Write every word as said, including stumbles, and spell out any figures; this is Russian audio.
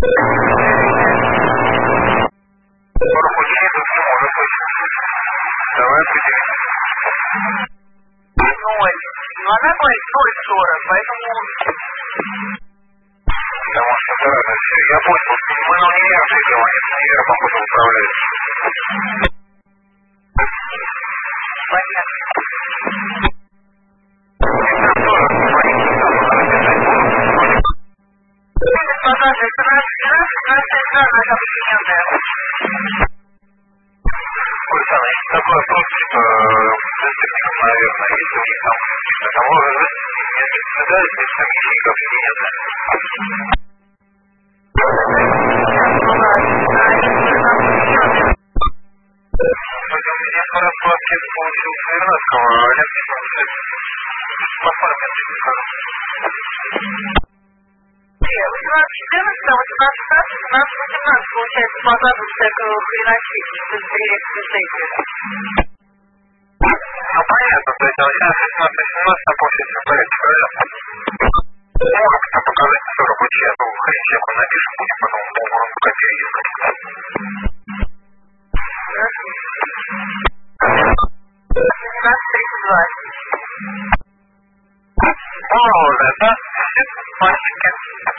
Поручение тут не может быть. Давай определимся. Ноль. Но она говорит ноль сорок, поэтому... Потому что это разное все. Я понял, мы на универе говорим, я походу управляюсь. Понятно. Господа, это наш наша экрана объединенная. Александр, есть такой вопрос, что заступников, наверное, если у них там договор не предлагают, если там есть объединенная. У меня хорошо ответ получился Ирнатского, а Олег посмотрим, если не скажу. восемнадцать четырнадцать, а восемнадцать пятнадцать, семнадцать восемнадцать получается по градусу хреначить, то есть директор сессии. Ну понятно, то есть восемнадцать шестнадцать семнадцать на полчаса в порядке, правильно? Ну, как там показать все рабочие, а то хрен всех он напишет, будем потом долго копию искать. семнадцать тридцать два. О, да, да, мальчики.